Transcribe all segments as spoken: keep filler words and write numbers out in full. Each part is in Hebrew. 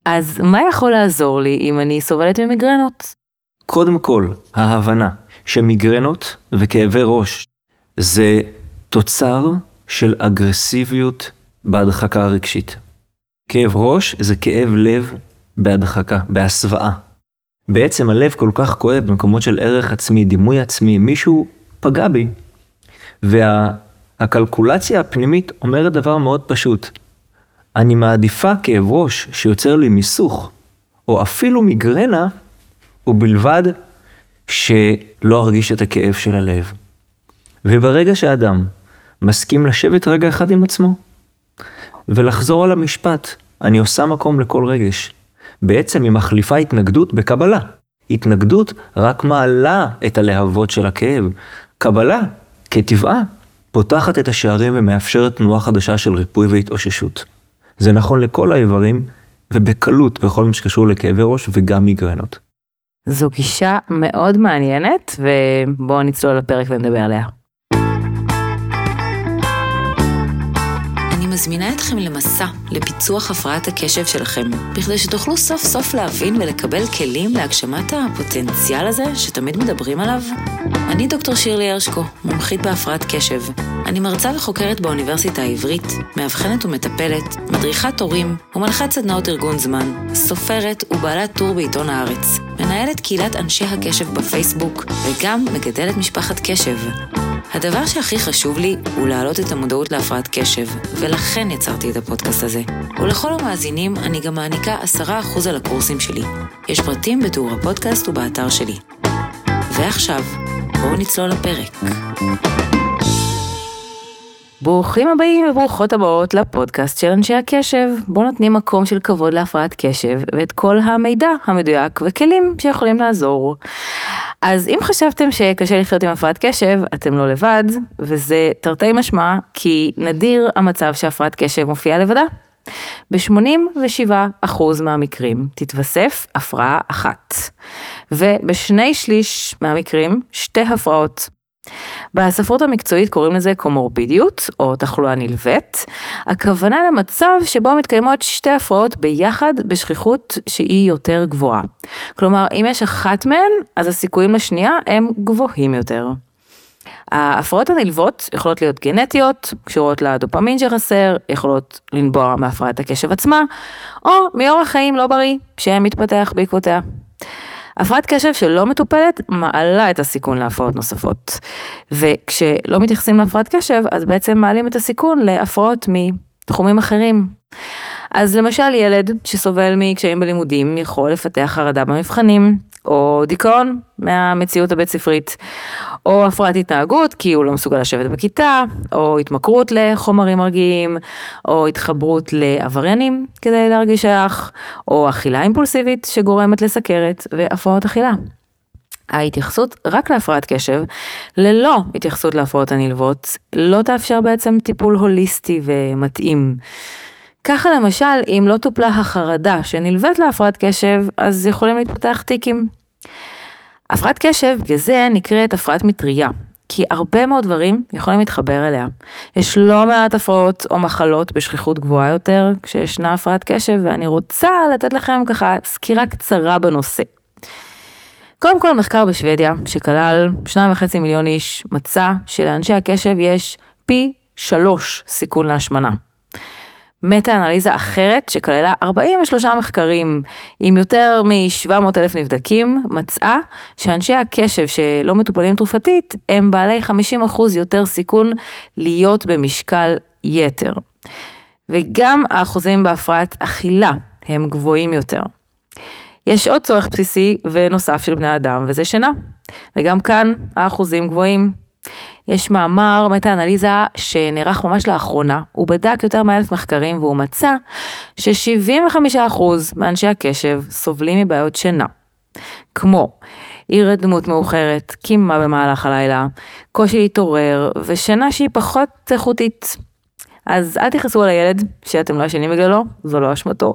אז מה יכול לעזור לי אם אני סובלת ממיגרנות? קודם כל, ההבנה שמיגרנות וכאבי ראש זה תוצר של אגרסיביות בהדחקה הרגשית. כאב ראש זה כאב לב בהדחקה, בהסוואה. בעצם הלב כל כך כואב במקומות של ערך עצמי, דימוי עצמי, מישהו פגע בי. והקלקולציה הפנימית אומרת דבר מאוד פשוט. אני מעדיפה כאב ראש שיוצר לי מיסוך, או אפילו מיגרנה, ובלבד שלא ארגיש את הכאב של הלב. וברגע שאדם מסכים לשבת רגע אחד עם עצמו, ולחזור על המשפט, אני עושה מקום לכל רגש. בעצם היא מחליפה התנגדות בקבלה. התנגדות רק מעלה את הלהבות של הכאב. קבלה, כטבעה, פותחת את השערים ומאפשרת תנועה חדשה של ריפוי והתאוששות. זה נכון לכל האיברים, ובקלות בכל מה שקשור לכאבי ראש וגם מיגרנות. זו גישה מאוד מעניינת, ובואו נצלול לפרק ונדבר עליה. אני מזמינה אתכם למסע, לפיצוח הפרעת הקשב שלכם, בכדי שתוכלו סוף סוף להבין ולקבל כלים להגשמת הפוטנציאל הזה שתמיד מדברים עליו. אני דוקטור שירלי הרשקו, מומחית בהפרעת קשב. אני מרצה וחוקרת באוניברסיטה העברית, מאבחנת ומטפלת, מדריכת הורים ומנחת סדנאות ארגון זמן, סופרת ובעלת טור בעיתון הארץ, מנהלת קהילת אנשי הקשב בפייסבוק וגם מגדלת משפחת קשב. הדבר שהכי חשוב לי הוא להעלות את המודעות להפרעת קשב, ולכן יצרתי את הפודקאסט הזה. ולכל המאזינים אני גם מעניקה עשרה אחוז על הקורסים שלי. יש פרטים בתיאור הפודקאסט ובאתר שלי. ועכשיו, בואו נצלול לפרק. ברוכים הבאים וברוכות הבאות לפודקאסט של אנשי הקשב. בואו נותנים מקום של כבוד להפרעת קשב, ואת כל המידע המדויק וכלים שיכולים לעזור. אז אם חשבתם שקשה לחיות עם הפרעת קשב, אתם לא לבד, וזה תרתי משמע, כי נדיר המצב שהפרעת קשב מופיעה לבדה. ב-שמונים ושבעה אחוז מהמקרים תתווסף הפרעה אחת, ובשני שליש מהמקרים שתי הפרעות. בספרות המקצועית קוראים לזה קומורבידיות או תחלואה נלווית. הכוונה למצב שבו מתקיימות שתי הפרעות ביחד בשכיחות שהיא יותר גבוהה. כלומר, אם יש אחת מהן, אז הסיכויים לשנייה הם גבוהים יותר. ההפרעות הנלוות יכולות להיות גנטיות, קשורות לדופמין שחסר, יכולות לנבוע מהפרעת הקשב עצמה, או מאורח חיים לא בריא שמתפתח בעקבותיה. הפרעת קשב שלא מטופלת מעלה את הסיכון להפרעות נוספות, וכשלא מתייחסים להפרעת קשב, אז בעצם מעלים את הסיכון להפרעות מתחומים אחרים. אז למשל ילד שסובל מקשיים בלימודים יכול לפתח חרדה במבחנים, או דיכאון מהמציאות הבית ספרית, או הפרעת התנהגות כי הוא לא מסוגל לשבת בכיתה, או התמכרות לחומרים מרגיעים, או התחברות לעבריינים כדי להרגיש שייך, או אכילה אימפולסיבית שגורמת לסכרת והפרעות אכילה. ההתייחסות רק להפרעת קשב, ללא התייחסות להפרעות הנלוות, לא תאפשר בעצם טיפול הוליסטי ומתאים. ככה למשל, אם לא טופלה החרדה שנלווית להפרעת קשב, אז יכולים להתפתח טיקים. הפרעת קשב, וזה נקראת הפרעת מטריה, כי הרבה מאוד דברים יכולים להתחבר אליה. יש לא מעט הפרעות או מחלות בשכיחות גבוהה יותר, כשישנה הפרעת קשב, ואני רוצה לתת לכם ככה סקירה קצרה בנושא. קודם כל, מחקר בשוודיה, שכלל שניים וחצי מיליון איש, מצא שלאנשי הקשב יש פי שלוש סיכון להשמנה. מטה-אנליזה אחרת שכללה ארבעים ושלושה מחקרים עם יותר מ-שבע מאות אלף נבדקים, מצאה שאנשי הקשב שלא מטופלים תרופתית הם בעלי חמישים אחוז יותר סיכון להיות במשקל יתר. וגם האחוזים בהפרעת אכילה הם גבוהים יותר. יש עוד צורך בסיסי ונוסף של בני אדם, וזה שינה. וגם כאן האחוזים גבוהים. יש מאמר מטה-אנליזה שנערך ממש לאחרונה, הוא בדק יותר מאלף מחקרים והוא מצא ש-שבעים וחמישה אחוז מאנשי הקשב סובלים מבעיות שינה, כמו הירדמות מאוחרת, קימה במהלך הלילה, קושי להתעורר ושינה שהיא פחות איכותית. אז אל תכעסו על הילד שאתם לא ישנים בגללו, זו לא אשמתו.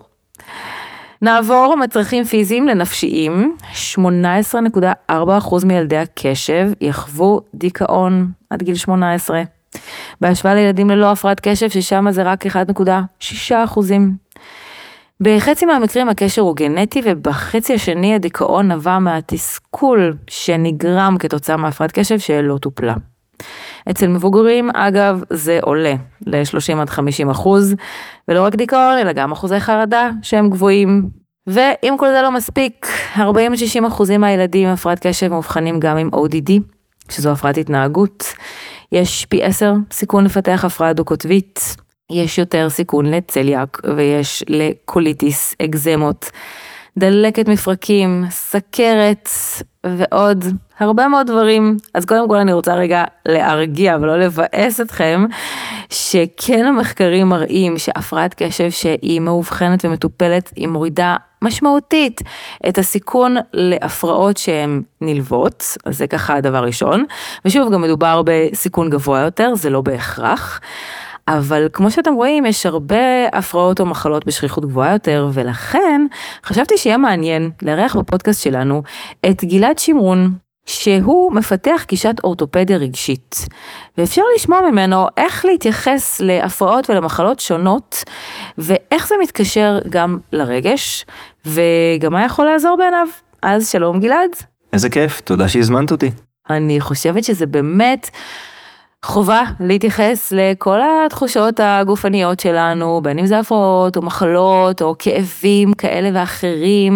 נעבור מצרכים פיזיים לנפשיים, שמונה עשרה נקודה ארבע אחוז מילדי הקשב יחוו דיכאון עד גיל שמונה עשרה. בהשוואה לילדים ללא הפרעת קשב, ששם זה רק אחד נקודה שישה אחוז. בחצי מהמקרים הקשר הוא גנטי, ובחצי השני הדיכאון נבע מהתסכול שנגרם כתוצאה מהפרעת קשב שלא טופלה. אצל מבוגרים, אגב, זה עולה ל-שלושים עד חמישים אחוז, ולא רק דיכאון, אלא גם אחוזי חרדה שהם גבוהים. ואם כל זה לא מספיק, ארבעים עד שישים אחוזים מהילדים עם הפרעת קשב מאובחנים גם עם או די די, שזו הפרעת התנהגות. יש פי עשר סיכון לפתח הפרעה דו-קוטבית, יש יותר סיכון לצליאק, ויש לקוליטיס, אקזמות, דלקת מפרקים, סכרת, ועוד הרבה מאוד דברים. אז קודם כל אני רוצה רגע להרגיע ולא לבאס אתכם, שכן המחקרים מראים שהפרעת קשב שהיא מאובחנת ומטופלת, היא מורידה משמעותית את הסיכון להפרעות שהן נלוות, אז זה ככה הדבר ראשון, ושוב גם מדובר בסיכון גבוה יותר, זה לא בהכרח, אבל כמו שאתם רואים, יש הרבה הפרעות או מחלות בשכיחות גבוהה יותר, ולכן חשבתי שיהיה מעניין לארח בפודקאסט שלנו את גלעד שמרון, שהוא מפתח גישת אורתופדיה רגשית, ואפשר לשמוע ממנו איך להתייחס להפרעות ולמחלות שונות, ואיך זה מתקשר גם לרגש, וגם מה יכול לעזור בעיניו. אז שלום גלעד. איזה כיף, תודה שהזמנת אותי. אני חושבת שזה באמת חובה להתייחס לכל התחושות הגופניות שלנו, בין אם זה הפרעות או מחלות או כאבים כאלה ואחרים,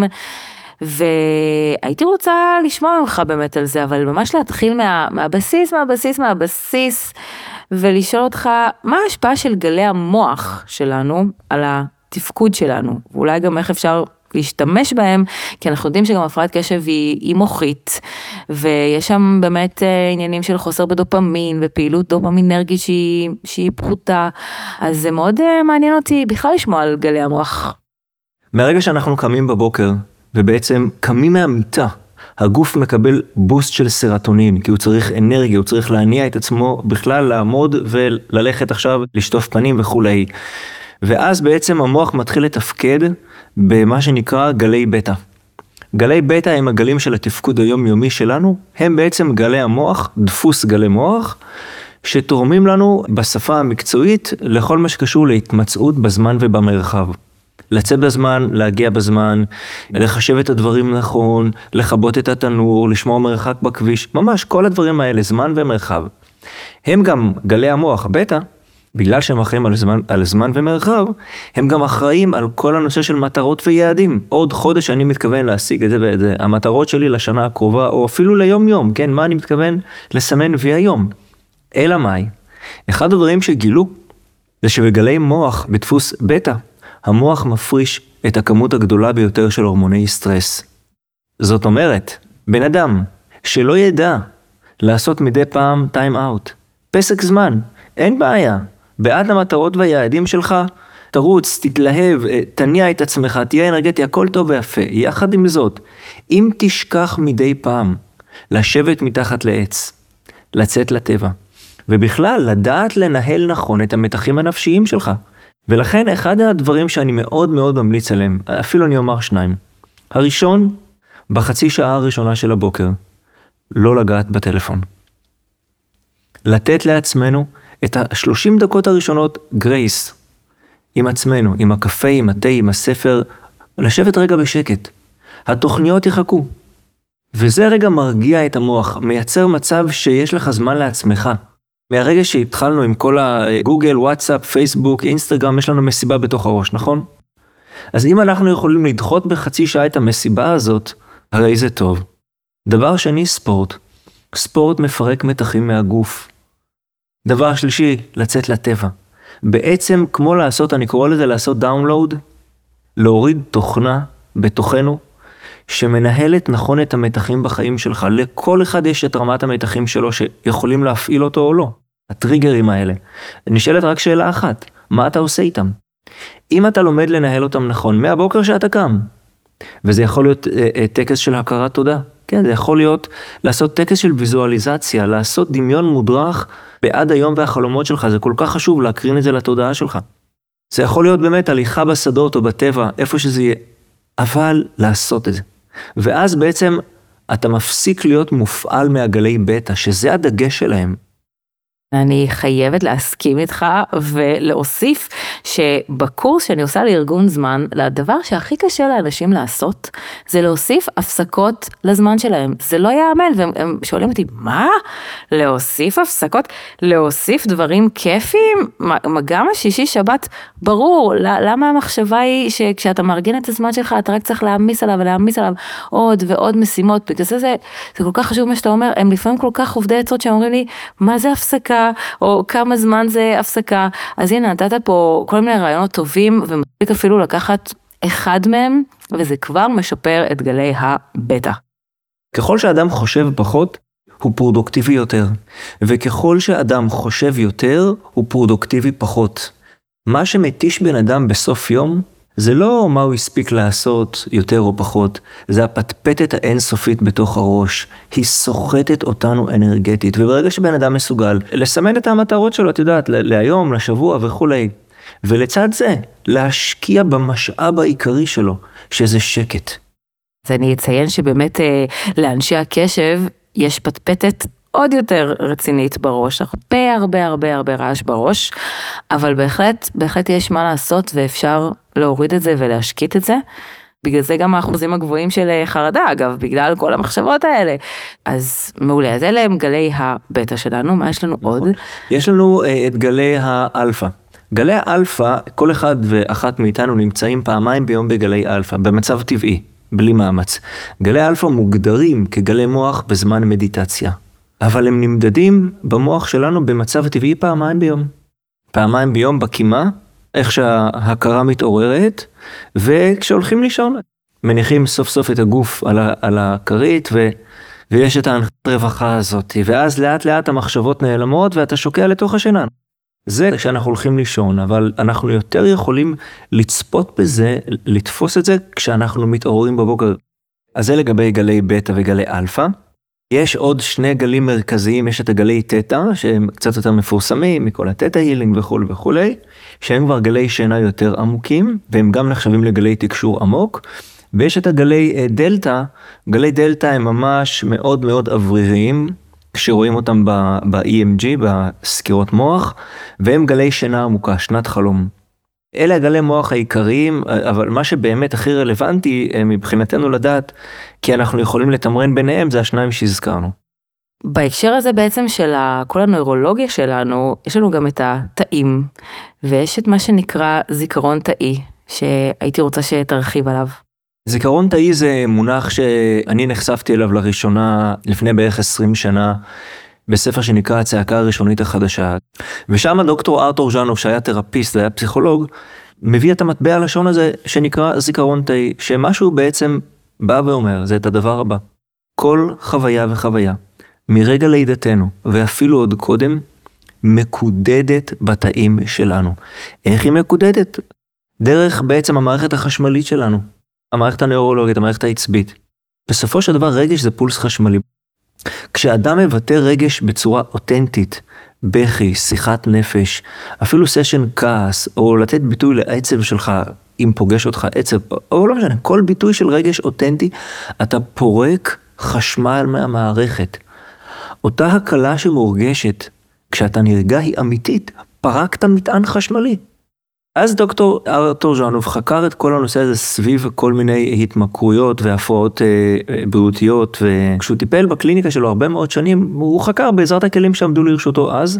והייתי רוצה לשמוע ממך באמת על זה, אבל ממש להתחיל מה, מהבסיס, מהבסיס, מהבסיס, ולשאול אותך מה ההשפעה של גלי המוח שלנו על התפקוד שלנו, ואולי גם איך אפשר להשתמש בהם, כי אנחנו יודעים שגם הפרעת קשב היא, היא מוחית, ויש שם באמת עניינים של חוסר בדופמין, ופעילות דופמינרגית שהיא, שהיא פחותה, אז זה מאוד מעניין אותי בכלל לשמוע על גלי המוח. מהרגע שאנחנו קמים בבוקר, ובעצם קמים מהמיטה, הגוף מקבל בוסט של סרטונין, כי הוא צריך אנרגיה, הוא צריך להניע את עצמו בכלל לעמוד וללכת עכשיו לשטוף פנים וכולי. ואז בעצם המוח מתחיל לתפקד במה שנקרא גלי בטא. גלי בטא הם הגלים של התפקוד היומיומי שלנו, הם בעצם גלי המוח, דפוס גלי מוח, שתורמים לנו בשפה המקצועית לכל מה שקשור להתמצאות בזמן ובמרחב. לצאת בזמן, להגיע בזמן, לחשב את הדברים נכון, לכבות את התנור, לשמור מרחק בכביש, ממש כל הדברים האלה, זמן ומרחב. הם גם גלי המוח, בטא, בגלל שהם אחראים על זמן, על זמן ומרחב, הם גם אחראים על כל הנושא של מטרות ויעדים. עוד חודש אני מתכוון להשיג את זה ואת זה, המטרות שלי לשנה הקרובה, או אפילו ליום יום, כן, מה אני מתכוון לסמן וי היום. אלא מאי, אחד הדברים שגילו, זה שבגלי מוח בדפוס בטא, המוח מפריש את הכמות הגדולה ביותר של הורמוני סטרס. זאת אומרת, בן אדם שלא ידע לעשות מדי פעם טיים אאוט, פסק זמן, אין בעיה, בעד המטרות והיעדים שלך, תרוץ, תתלהב, תניע את עצמך, תהיה אנרגטי, הכל טוב ויפה. יחד עם זאת, אם תשכח מדי פעם, לשבת מתחת לעץ, לצאת לטבע, ובכלל לדעת לנהל נכון את המתחים הנפשיים שלך, ולכן אחד הדברים שאני מאוד מאוד ממליץ עליהם, אפילו אני אומר שניים. הראשון, בחצי שעה הראשונה של הבוקר, לא לגעת בטלפון. לתת לעצמנו את ה-שלושים דקות הראשונות גרייס, עם עצמנו, עם הקפה, עם התה, עם הספר, לשבת רגע בשקט. התוכניות יחכו. וזה רגע מרגיע את המוח, מייצר מצב שיש לך זמן לעצמך. מהרגע שהתחלנו עם כל הגוגל, וואטסאפ, פייסבוק, אינסטגרם, יש לנו מסיבה בתוך הראש, נכון? אז אם אנחנו יכולים לדחות בחצי שעה את המסיבה הזאת, הרי זה טוב. דבר שני, ספורט. ספורט מפרק מתחים מהגוף. דבר שלישי, לצאת לטבע. בעצם כמו לעשות, אני קורא לזה לעשות דאונלואוד, להוריד תוכנה בתוכנו, שמנהלת נכון את המתחים בחיים שלך. לכל אחד יש את רמת המתחים שלו שיכולים להפעיל אותו או לא. הטריגרים האלה. נשאלת רק שאלה אחת, מה אתה עושה איתם? אם אתה לומד לנהל אותם נכון, מהבוקר שאתה קם, וזה יכול להיות אה, אה, טקס של הכרת תודה, כן, זה יכול להיות לעשות טקס של ויזואליזציה, לעשות דמיון מודרך בעד היום והחלומות שלך, זה כל כך חשוב להקרין את זה לתודעה שלך. זה יכול להיות באמת הליכה בשדות או בטבע, איפה שזה יהיה, אבל לעשות את זה. ואז בעצם אתה מפסיק להיות מופעל מהגלי בטא, שזה הדגש שלהם. אני חייבת להסכים איתך ולהוסיף שבקורס שאני עושה לארגון זמן, לדבר שהכי קשה לאנשים לעשות, זה להוסיף הפסקות לזמן שלהם. זה לא יאמן, והם שואלים אותי, מה? להוסיף הפסקות? להוסיף דברים כיפיים? גם השישי שבת, ברור, למה המחשבה היא שכשאתה מארגן את הזמן שלך, אתה רק צריך להעמיס עליו ולהעמיס עליו עוד ועוד משימות, בגלל זה זה, זה כל כך חשוב מה שאתה אומר, הם לפעמים כל כך עובדי עצות שאומרים לי, מה זה הפסקה? או כמה זמן זה הפסקה, אז הנה נתת פה כל מיני רעיונות טובים, ומספיק אפילו לקחת אחד מהם, וזה כבר משפר את גלי הבטא. ככל שאדם חושב פחות, הוא פרודוקטיבי יותר, וככל שאדם חושב יותר, הוא פרודוקטיבי פחות. מה שמתיש בן אדם בסוף יום, זה לא מה הוא הספיק לעשות יותר או פחות, זה הפטפטת האינסופית בתוך הראש, היא סוחטת אותנו אנרגטית, וברגע שבן אדם מסוגל לסמן את המטרות שלו, את יודעת, להיום, לשבוע וכו', ולצד זה, להשקיע במשאב העיקרי שלו, שזה שקט. אז אני אציין שבאמת לאנשי הקשב יש פטפטת עוד יותר רצינית בראש, הרבה הרבה הרבה הרבה רעש בראש, אבל בהחלט, בהחלט יש מה לעשות ואפשר להוריד את זה ולהשקיט את זה, בגלל זה גם האחוזים הגבוהים של חרדה, אגב, בגלל כל המחשבות האלה. אז מעולה, אז אלה הם גלי הבטא שלנו, מה יש לנו עוד? יש לנו את גלי האלפא. גלי האלפא, כל אחד ואחת מאיתנו נמצאים פעמיים ביום בגלי אלפא, במצב טבעי, בלי מאמץ. גלי אלפא מוגדרים כגלי מוח בזמן מדיטציה. אבל הם נמדדים במוח שלנו במצב טבעי פעמיים ביום. פעמיים ביום בקימה, איך שההכרה מתעוררת, וכשהולכים לישון, מניחים סוף סוף את הגוף על, על הכרית, ו, ויש את הרווחה הזאת, ואז לאט לאט המחשבות נעלמות, ואתה שוקע לתוך השינה. זה כשאנחנו הולכים לישון, אבל אנחנו יותר יכולים לצפות בזה, לתפוס את זה, כשאנחנו מתעוררים בבוקר. אז זה לגבי גלי בטא וגלי אלפא. יש עוד שני גלים מרכזיים, יש את הגלי תטא, שהם קצת יותר מפורסמים, מכל התטא הילינג וכו' וכו', שהם כבר גלי שינה יותר עמוקים, והם גם נחשבים לגלי תקשור עמוק, ויש את הגלי דלתא, גלי דלתא הם ממש מאוד מאוד אווריריים, כשרואים אותם ב-אי אם ג'י, בסקירות מוח, והם גלי שינה עמוקה, שנת חלום. אלה הגלי מוח העיקריים, אבל מה שבאמת הכי רלוונטי מבחינתנו לדעת, כי אנחנו יכולים לתמרן ביניהם, זה השניים שהזכרנו. בהקשר הזה בעצם של כל הנוירולוגיה שלנו, יש לנו גם את התאים, ויש את מה שנקרא זיכרון תאי, שהייתי רוצה שתרחיב עליו. זיכרון תאי זה מונח שאני נחשפתי אליו לראשונה לפני בערך עשרים שנה, בספר שנקרא הצעקה הראשונית החדשה. ושם דוקטור ארתור ז'אנוב, שהיה תרפיסט והיה פסיכולוג, מביא את המטבע הלשון הזה שנקרא זיכרון תאי, שמשהו בעצם בא ואומר, זה את הדבר הבא. כל חוויה וחוויה, מרגע לידתנו, ואפילו עוד קודם, מקודדת בתאים שלנו. איך היא מקודדת? דרך בעצם המערכת החשמלית שלנו, המערכת הנוירולוגית, המערכת העצבית. בסופו של דבר רגש זה פולס חשמלי. כשאדם מבטא רגש בצורה אותנטית, בכי, שיחת נפש, אפילו סשן כעס, או לתת ביטוי לעצב שלך, אם פוגש אותך עצב, או לא משנה, כל ביטוי של רגש אותנטי, אתה פורק חשמל מהמערכת. אותה הקלה שמורגשת, כשאתה נרגע היא אמיתית, פרקת מטען חשמלי. אז דוקטור ארתור ז'אנוב חקר את כל הנושא הזה סביב כל מיני התמכרויות והפרעות אה, בריאותיות, וכשהוא טיפל בקליניקה שלו הרבה מאוד שנים, הוא חקר בעזרת הכלים שעמדו לרשותו אז,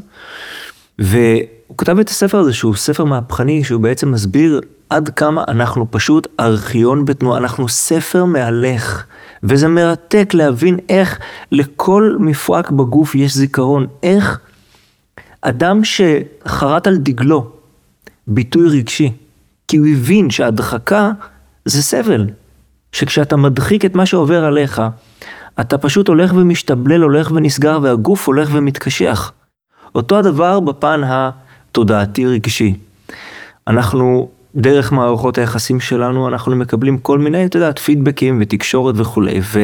והוא כתב את הספר הזה שהוא ספר מהפכני, שהוא בעצם מסביר עד כמה אנחנו פשוט ארכיון בתנועה, אנחנו ספר מהלך, וזה מרתק להבין איך לכל מפרק בגוף יש זיכרון, איך אדם שחרט על דגלו, ביטוי רגשי, כי הוא הבין שהדחקה זה סבל, שכשאתה מדחיק את מה שעובר עליך, אתה פשוט הולך ומשתבלל, הולך ונסגר, והגוף הולך ומתקשח. אותו הדבר בפן התודעתי רגשי. אנחנו, דרך מערכות היחסים שלנו, אנחנו מקבלים כל מיני, אתה יודעת, פידבקים ותקשורת וכו'.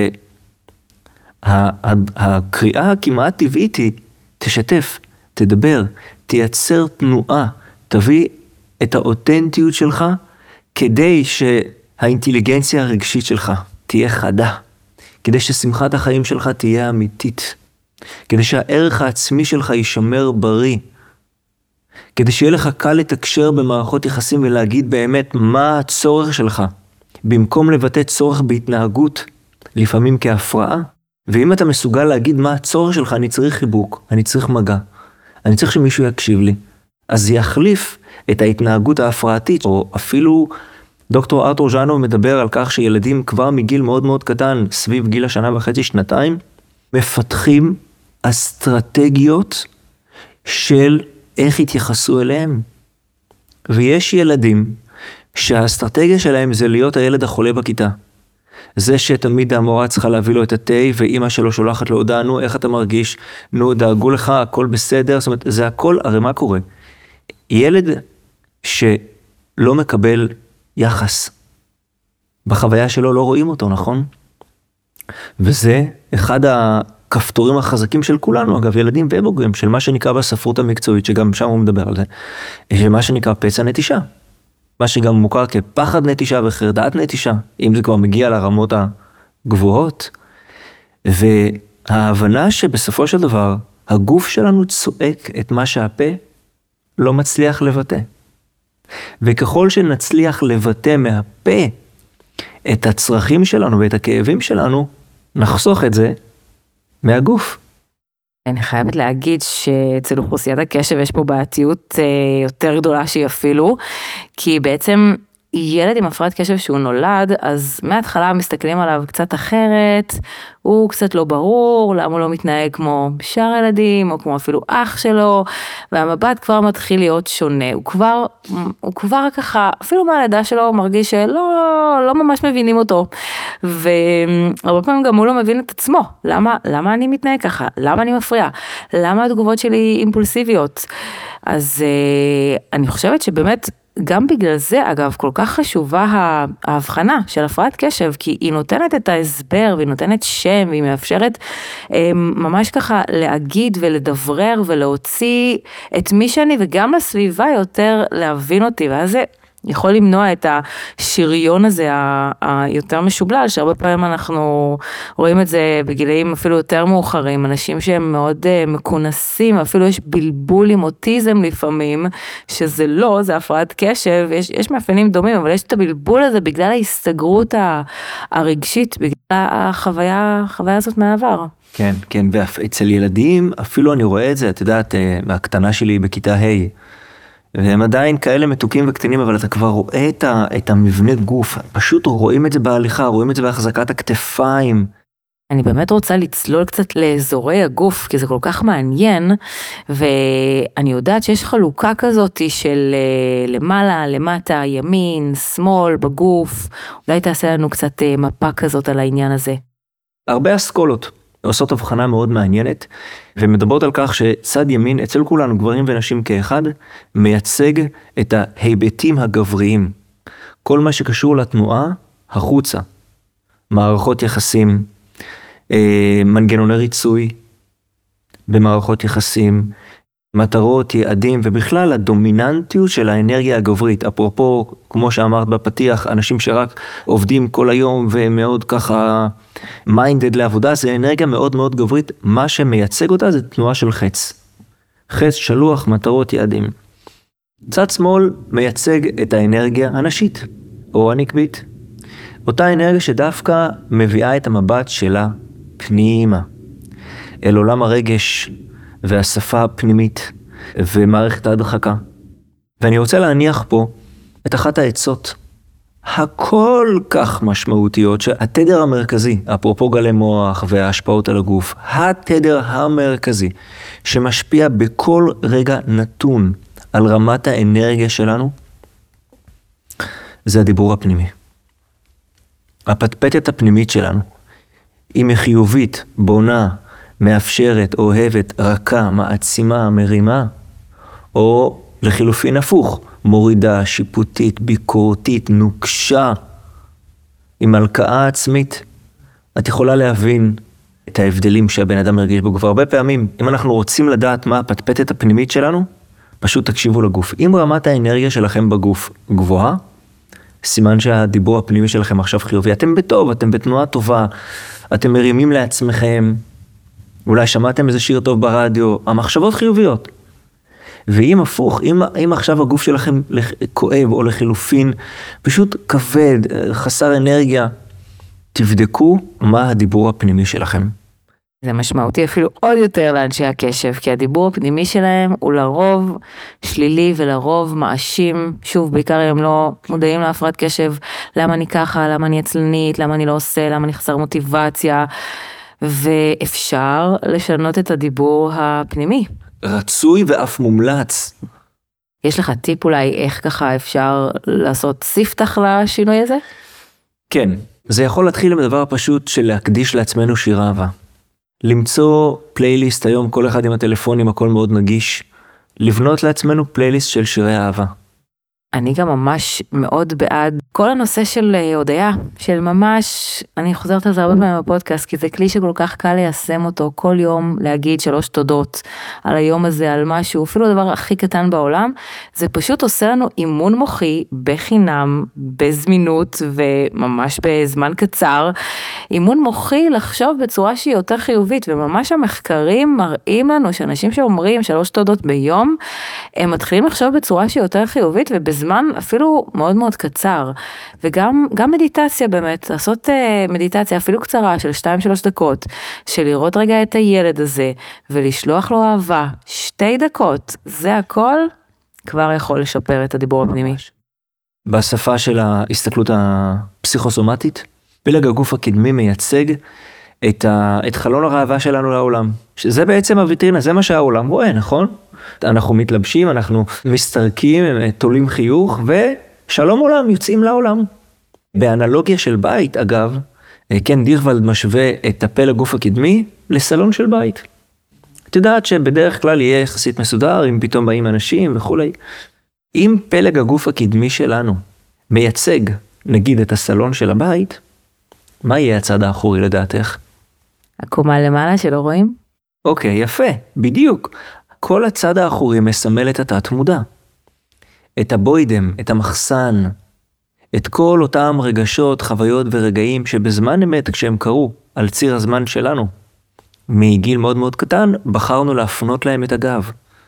והקריאה הכמעט טבעית היא, תשתף, תדבר, תייצר תנועה, תביא את האותנטיות שלך, כדי שהאינטליגנציה הרגשית שלך תהיה חדה, כדי ששמחת החיים שלך תהיה אמיתית. כדי שהערך העצמי שלך יישמר בריא, כדי שיהיה לך קל לתקשר במערכות יחסים ולהגיד באמת מה הצורך שלך, במקום לבטא צורך בהתנהגות, לפעמים כהפרעה. ואם אתה מסוגל להגיד מה הצורך שלך, אני צריך חיבוק, אני צריך מגע, אני צריך שמישהו יקשיב לי, אז זה יחליף את ההתנהגות ההפרעתית, או אפילו דוקטור ארתור ז'אנוב מדבר על כך שילדים כבר מגיל מאוד מאוד קטן, סביב גיל השנה וחצי, שנתיים, מפתחים אסטרטגיות של איך יתייחסו אליהם. ויש ילדים שהאסטרטגיה שלהם זה להיות הילד החולה בכיתה. זה שתמיד המורה צריכה להביא לו את התה, ואמא שלו שולחת לו הודעה, נו, איך אתה מרגיש? נו, דאגו לך, הכל בסדר. זאת אומרת, זה הכל, הרי מה קורה? ילד שלא מקבל יחס, בחוויה שלו לא רואים אותו, נכון? וזה אחד הכפתורים החזקים של כולנו, אגב, ילדים ובוגרים, של מה שנקרא בספרות המקצועית, שגם שם הוא מדבר על זה, שמה שנקרא פצע נטישה. מה שגם מוכר כפחד נטישה וחרדת נטישה, אם זה כבר מגיע לרמות הגבוהות. וההבנה שבסופו של דבר, הגוף שלנו צועק את מה שהפה לא מצליח לבטא. וככל שנצליח לבטא מהפה את הצרכים שלנו ואת הכאבים שלנו, נחסוך את זה מהגוף. אני חייבת להגיד שאצל אוכלוסיית הקשב יש פה בעייתיות יותר גדולה שהיא אפילו, כי בעצם ילד עם הפרעת קשב שהוא נולד, אז מההתחלה מסתכלים עליו קצת אחרת, הוא קצת לא ברור, למה הוא לא מתנהג כמו שאר ילדים, או כמו אפילו אח שלו, והמבט כבר מתחיל להיות שונה, הוא כבר, הוא כבר ככה, אפילו מהלידה שלו מרגיש שלא, לא ממש מבינים אותו, והרבה פעמים גם הוא לא מבין את עצמו, למה, למה אני מתנהג ככה, למה אני מפריע, למה התגובות שלי אימפולסיביות, אז אני חושבת שבאמת, גם בגלל זה, אגב, כל כך חשובה ההבחנה של הפרעת קשב, כי היא נותנת את ההסבר, והיא נותנת שם, והיא מאפשרת ממש ככה להגיד ולדברר ולהוציא את מי שאני, וגם לסביבה יותר להבין אותי, ואז זה יכול למנוע את השריון הזה היותר משובלל, שהרבה פעמים אנחנו רואים את זה בגילאים אפילו יותר מאוחרים, אנשים שהם מאוד מקונסים, אפילו יש בלבול עם אוטיזם לפעמים, שזה לא, זה הפרעת קשב, יש, יש מאפיינים דומים, אבל יש את הבלבול הזה בגלל ההסתגרות הרגשית, בגלל החוויה, החוויה הזאת מהעבר. כן, כן, ואצל ילדים, אפילו אני רואה את זה, את יודעת, מהקטנה שלי בכיתה ה', והם עדיין כאלה מתוקים וקטנים, אבל אתה כבר רואה את, ה, את המבנה גוף, פשוט רואים את זה בהליכה, רואים את זה בהחזקת הכתפיים. אני באמת רוצה לצלול קצת לאזורי הגוף, כי זה כל כך מעניין, ואני יודעת שיש חלוקה כזאת של למעלה, למטה, ימין, שמאל, בגוף, אולי תעשה לנו קצת מפה כזאת על העניין הזה. הרבה אסכולות עושות הבחנה מאוד מעניינת, ומדברות על כך שצד ימין, אצל כולנו, גברים ונשים כאחד, מייצג את ההיבטים הגבריים. כל מה שקשור לתנועה, החוצה. מערכות יחסים, מנגנוני ריצוי במערכות יחסים, מטרות, יעדים, ובכלל הדומיננטיות של האנרגיה הגברית. אפרופו, כמו שאמרת בפתיח, אנשים שרק עובדים כל היום ומאוד ככה מיינדד לעבודה, זה אנרגיה מאוד מאוד גברית. מה שמייצג אותה זה תנועה של חץ. חץ, שלוח, מטרות, יעדים. צד שמאל מייצג את האנרגיה הנשית, או הנקבית. אותה אנרגיה שדווקא מביאה את המבט שלה פנימה, אל עולם הרגש והשפה הפנימית ומערכת ההדחקה. ואני רוצה להניח פה את אחת העצות הכל כך משמעותיות שהתדר המרכזי, אפרופו גלי מוח וההשפעות על הגוף, התדר המרכזי שמשפיע בכל רגע נתון על רמת האנרגיה שלנו, זה הדיבור הפנימי. הפטפטת הפנימית שלנו, אם היא חיובית, בונה, מאפשרת, אוהבת, רכה, מעצימה, מרימה, או לחילופין הפוך, מורידה, שיפוטית, ביקורתית, נוקשה, עם הלקאה עצמית, את יכולה להבין את ההבדלים שהבן אדם מרגיש בגוף. הרבה פעמים, אם אנחנו רוצים לדעת מה הפטפטת הפנימית שלנו, פשוט תקשיבו לגוף. אם רמת האנרגיה שלכם בגוף גבוהה, סימן שהדיבור הפנימי שלכם עכשיו חיובי. אתם בטוב, אתם בתנועה טובה, אתם מרימים לעצמכם, אולי שמעתם איזה שיר טוב ברדיו, המחשבות חיוביות. ואם הפוך, אם, אם עכשיו הגוף שלכם כואב או לחילופין, פשוט כבד, חסר אנרגיה, תבדקו מה הדיבור הפנימי שלכם. זה משמעותי אפילו עוד יותר לאנשי הקשב, כי הדיבור הפנימי שלהם הוא לרוב שלילי ולרוב מאשים, שוב, בעיקר הם לא מודעים להפרעת קשב, למה אני ככה, למה אני עצלנית, למה אני לא עושה, למה אני חסר מוטיבציה, ואפשר לשנות את הדיבור הפנימי. רצוי ואף מומלץ. יש לך טיפ אולי איך ככה אפשר לעשות ספתח לשינוי הזה? כן, זה יכול להתחיל עם הדבר הפשוט של להקדיש לעצמנו שיר אהבה. למצוא פלייליסט היום, כל אחד עם הטלפונים, הכל מאוד נגיש. לבנות לעצמנו פלייליסט של שירי אהבה. אני גם ממש מאוד בעד כל הנושא של הודעה, של ממש, אני חוזרת על זה הרבה פעמים בפודקאסט, כי זה כלי שכל כך קל ליישם אותו, כל יום להגיד שלוש תודות על היום הזה, על משהו, אפילו הדבר הכי קטן בעולם, זה פשוט עושה לנו אימון מוחי בחינם, בזמינות וממש בזמן קצר, אימון מוחי לחשוב בצורה שהיא יותר חיובית, וממש המחקרים מראים לנו שאנשים שאומרים שלוש תודות ביום, הם מתחילים לחשוב בצורה שהיא יותר חיובית ובזמן זמן אפילו מאוד מאוד קצר, וגם גם מדיטציה באמת, לעשות uh, מדיטציה אפילו קצרה של שתיים שלוש דקות, של לראות רגע את הילד הזה, ולשלוח לו אהבה, שתי דקות, זה הכל כבר יכול לשפר את הדיבור הפנימי. בשפה של ההסתכלות הפסיכוסומטית, פלג הגוף הקדמי מייצג את, ה, את חלון הראווה שלנו לעולם, שזה בעצם הוויטרינה, זה מה שהעולם רואה, נכון? אנחנו מתלבשים, אנחנו מסתרקים, תולים חיוך, ושלום עולם, יוצאים לעולם. באנלוגיה של בית, אגב, כן, דירוולד משווה את הפלג הגוף הקדמי לסלון של בית. את יודעת שבדרך כלל יהיה יחסית מסודר, אם פתאום באים אנשים וכו'. אם פלג הגוף הקדמי שלנו מייצג, נגיד, את הסלון של הבית, מה יהיה הצד האחורי לדעתך? הקומה למעלה שלא רואים? אוקיי, יפה, בדיוק. כל הצד האחורי מסמל את התת מודע. את הבוידם, את המחסן, את כל אותם רגשות, חוויות ורגעים שבזמן אמת כשהם קרו על ציר הזמן שלנו, מגיל מאוד מאוד קטן, בחרנו להפנות להם את הגב.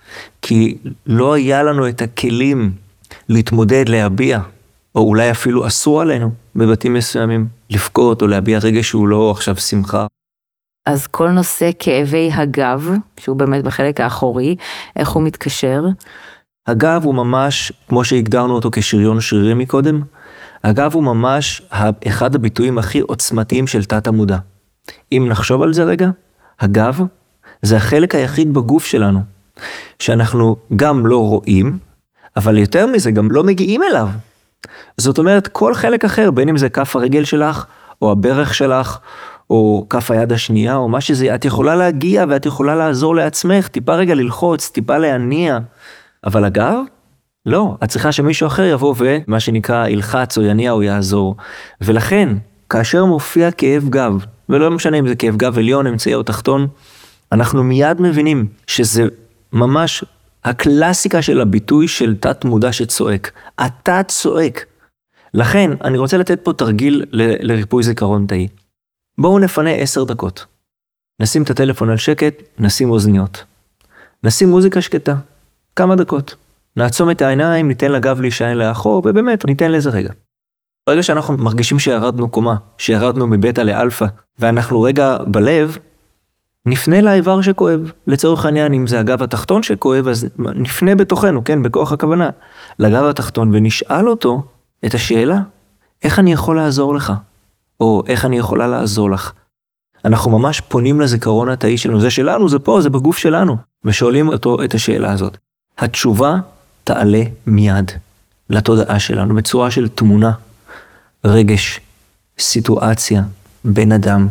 כי לא היה לנו את הכלים להתמודד, להביע, או אולי אפילו אסור עלינו בבתים מסוימים, לפקות או להביע רגע שהוא לא עכשיו שמחה. אז כל נושא כאבי הגב, שהוא באמת בחלק האחורי, איך הוא מתקשר? הגב הוא ממש, כמו שהגדרנו אותו כשריון שרירי מקודם, הגב הוא ממש אחד הביטויים הכי עוצמתיים של תת המודע. אם נחשוב על זה רגע, הגב זה החלק היחיד בגוף שלנו, שאנחנו גם לא רואים, אבל יותר מזה גם לא מגיעים אליו. זאת אומרת, כל חלק אחר, בין אם זה כף הרגל שלך, או הברך שלך, או כף היד השנייה, או מה שזה, את יכולה להגיע ואת יכולה לעזור לעצמך, טיפה רגע ללחוץ, טיפה להניע, אבל הגב? לא, את צריכה שמישהו אחר יבוא ומה שנקרא ילחץ או יניע או יעזור, ולכן, כאשר מופיע כאב גב, ולא משנה אם זה כאב גב עליון, אמצעי או תחתון, אנחנו מיד מבינים שזה ממש הקלאסיקה של הביטוי של תת מודע שצועק. אתה צועק. לכן, אני רוצה לתת פה תרגיל ל- לריפוי זיכרון תאי. בואו נפנה עשר דקות. נשים את הטלפון על שקט, נשים אוזניות. נשים מוזיקה שקטה. כמה דקות. נעצום את העיניים, ניתן לגב להישען לאחור, ובאמת, ניתן לזה רגע. ברגע שאנחנו מרגישים שירדנו קומה, שירדנו מבטא לאלפא, ואנחנו רגע בלב, נפנה לאיבר שכואב. לצורך העניין, אם זה הגב התחתון שכואב, אז נפנה בתוכנו, כן, בכוח הכוונה, לגב התחתון, ונשאל אותו את השאלה, איך אני יכול לעזור לך? או איך אני יכולה לעזור לך? אנחנו ממש פונים לזיכרון התאי שלנו, זה שלנו, זה פה, זה בגוף שלנו, ושואלים אותו את השאלה הזאת. התשובה תעלה מיד לתודעה שלנו, בצורה של תמונה, רגש, סיטואציה, בן אדם.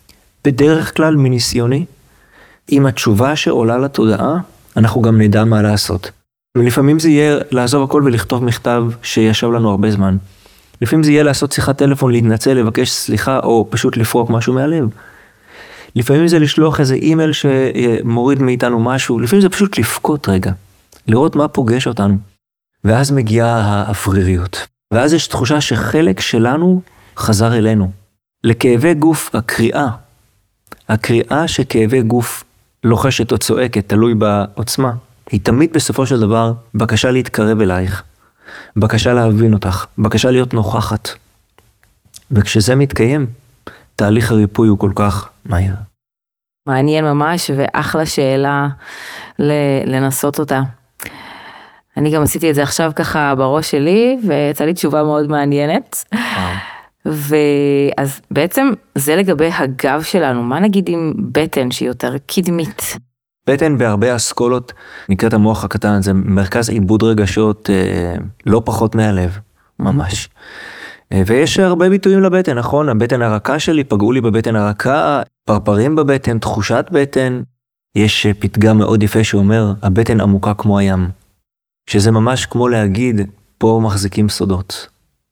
בדרך כלל מניסיוני, עם התשובה שעולה לתודעה, אנחנו גם נדע מה לעשות. ולפעמים זה יהיה לעזוב הכל ולכתוב מכתב שישב לנו הרבה זמן. לפעמים זה יהיה לעשות שיחת טלפון, להתנצל, לבקש סליחה, או פשוט לפרוק משהו מהלב. לפעמים זה לשלוח איזה אימייל שמוריד מאיתנו משהו, לפעמים זה פשוט לפקות רגע, לראות מה פוגש אותנו. ואז מגיעה האווריריות. ואז יש תחושה שחלק שלנו חזר אלינו. לכאבי גוף, הקריאה, הקריאה שכאבי גוף לוחשת או צועקת, תלוי בעוצמה, היא תמיד בסופו של דבר בקשה להתקרב אלייך, בקשה להבין אותך, בקשה להיות נוכחת. וכשזה מתקיים, תהליך הריפוי הוא כל כך מהיר. מעניין ממש, ואחלה שאלה לנסות אותה. אני גם עשיתי את זה עכשיו ככה בראש שלי, ויצא לי תשובה מאוד מעניינת. ואז בעצם זה לגבי הגב שלנו, מה נגיד עם בטן שהיא יותר קדמית? בטן בהרבה אסכולות נקראת המוח הקטן, זה מרכז עיבוד רגשות אה, לא פחות מהלב, ממש. אה, ויש הרבה ביטויים לבטן, נכון? הבטן הרכה שלי, פגעו לי בבטן הרכה, פרפרים בבטן, תחושת בטן. יש פתגם מאוד יפה שאומר, הבטן עמוקה כמו הים, שזה ממש כמו להגיד, פה מחזיקים סודות.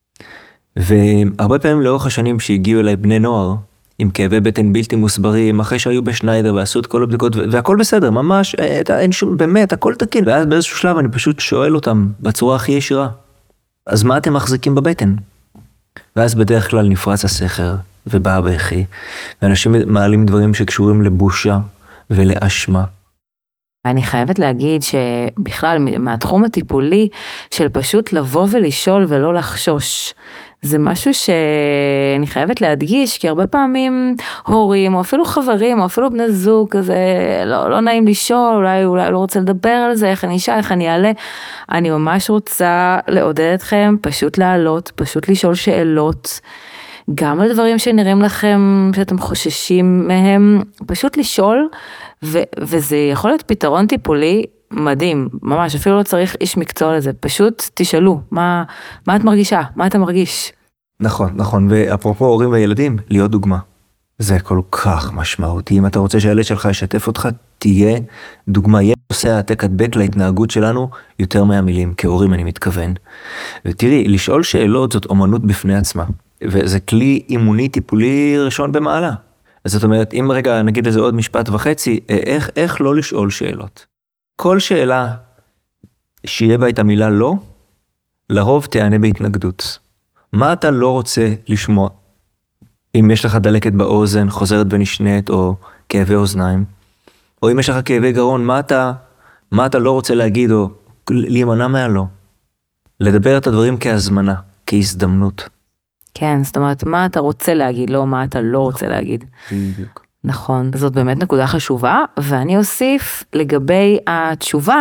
והרבה פעמים לאורך השנים שהגיעו אליי בני נוער, עם כאבי בטן בלתי מוסברים, אחרי שהיו בשניידר ועשו את כל הבדיקות, והכל בסדר, ממש, אין שום, באמת, הכל תקין. ואז באיזשהו שלב אני פשוט שואל אותם בצורה הכי ישירה, אז מה אתם מחזיקים בבטן? ואז בדרך כלל נפרץ הסכר, ובא בכי, ואנשים מעלים דברים שקשורים לבושה ולאשמה. אני חייבת להגיד שבכלל מהתחום הטיפולי של פשוט לבוא ולשאול ולא לחשוש, זה משהו שאני חייבת להדגיש, כי הרבה פעמים הורים או אפילו חברים או אפילו בני זוג כזה לא, לא נעים לשאול, אולי, אולי לא רוצה לדבר על זה, איך אני אשאל, איך אני אעלה. אני ממש רוצה לעודד אתכם פשוט לעלות, פשוט לשאול שאלות, גם על דברים שנראים לכם שאתם חוששים מהם, פשוט לשאול, ו- וזה יכול להיות פתרון טיפולי מדהים, ממש, אפילו לא צריך איש מקצוע לזה, פשוט תשאלו, מה, מה את מרגישה, מה אתה מרגיש? נכון, נכון, ואפרופו הורים וילדים, להיות דוגמה. זה כל כך משמעותי, אם אתה רוצה שהילד שלך ישתף אותך, תהיה דוגמה, יהיה עושה העתק הדבק להתנהגות שלנו יותר מהמילים, כהורים אני מתכוון. ותראי, לשאול שאלות זאת אומנות בפני עצמה, וזה כלי אימוני טיפולי ראשון במעלה. אז זאת אומרת, אם רגע נגיד לזה עוד משפט וחצי, איך, איך לא לשאול שאלות? כל שאלה שיהיה בה את המילה לא, לרוב תענה בהתנגדות. מה אתה לא רוצה לשמוע? אם יש לך דלקת באוזן, חוזרת ונשנית, או כאבי אוזניים, או אם יש לך כאבי גרון, מה אתה, מה אתה לא רוצה להגיד, או להימנע מהלא? לדבר את הדברים כהזמנה, כהזדמנות. כן, זאת אומרת, מה אתה רוצה להגיד, לא מה אתה לא רוצה להגיד. בדיוק. נכון, זאת באמת נקודה חשובה, ואני אוסיף לגבי התשובה,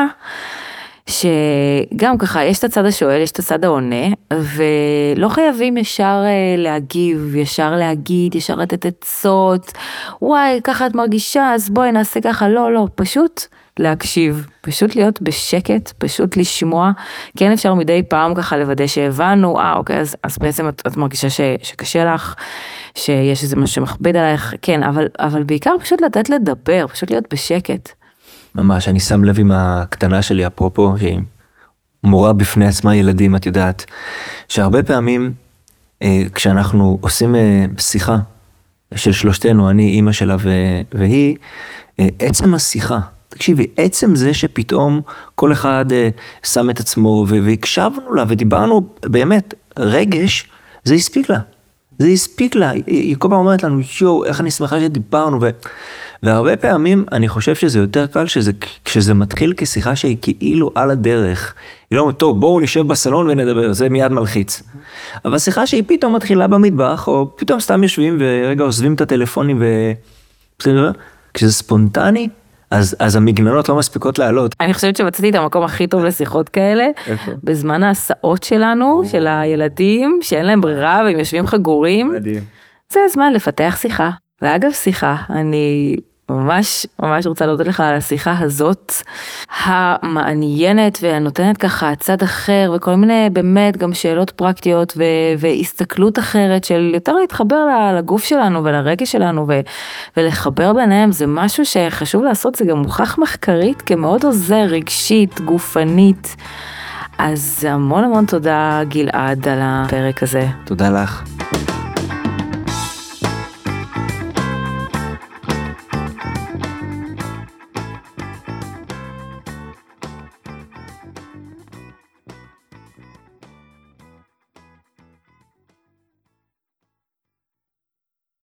שגם ככה, יש את הצד השואל, יש את הצד העונה, ולא חייבים ישר להגיב, ישר להגיד, ישר לתת עצות, וואי, ככה את מרגישה, אז בואי נעשה ככה, לא, לא, פשוט להקשיב, פשוט להיות בשקט, פשוט לשמוע, כן אפשר מדי פעם ככה לוודא שהבנו, אה, אוקיי, אז, אז בעצם את, את מרגישה ש, שקשה לך, שיש איזה משהו שמכביד עלייך, כן, אבל, אבל בעיקר פשוט לתת לדבר, פשוט להיות בשקט. ממש, אני שם לב עם הקטנה שלי, אפרופו, שהיא מורה בפני עצמה ילדים, את יודעת, שהרבה פעמים, אה, כשאנחנו עושים אה, שיחה של שלושתנו, אני, אמא שלה והיא, אה, עצם השיחה, תקשיבי, עצם זה שפתאום כל אחד אה, שם את עצמו, והקשבנו לה ודיברנו, באמת, רגש, זה הספיק לה. זה הספיק לה, היא, היא כל פעם אומרת לנו, יו, איך אני שמחה שדיברנו, ו... והרבה פעמים אני חושב שזה יותר קל, שזה, כשזה מתחיל כשיחה שהיא כאילו על הדרך, היא לא אומרת, טוב, בואו נשב בסלון ונדבר, זה מיד מלחיץ. אבל שיחה שהיא פתאום מתחילה במטבח, או פתאום סתם יושבים ורגע עוזבים את הטלפונים, ו... כשזה ספונטני, אז, אז המגננות לא מספיקות לעלות. אני חושבת שמצאתי את המקום הכי טוב לשיחות כאלה, איפה? בזמן ההסעות שלנו, של הילדים, שאין להם ברירה, והם יושבים חגורים. מדהים. זה הזמן לפתח שיחה. ואגב שיחה, אני ממש ממש רוצה להודות לך על השיחה הזאת, המעניינת והנותנת ככה צד אחר, וכל מיני באמת גם שאלות פרקטיות, ו- והסתכלות אחרת של יותר להתחבר לגוף שלנו ולרגש שלנו, ו- ולחבר ביניהם, זה משהו שחשוב לעשות, זה גם מוכח מחקרית, כמאוד עוזר רגשית, גופנית. אז המון המון תודה גלעד על הפרק הזה. תודה לך.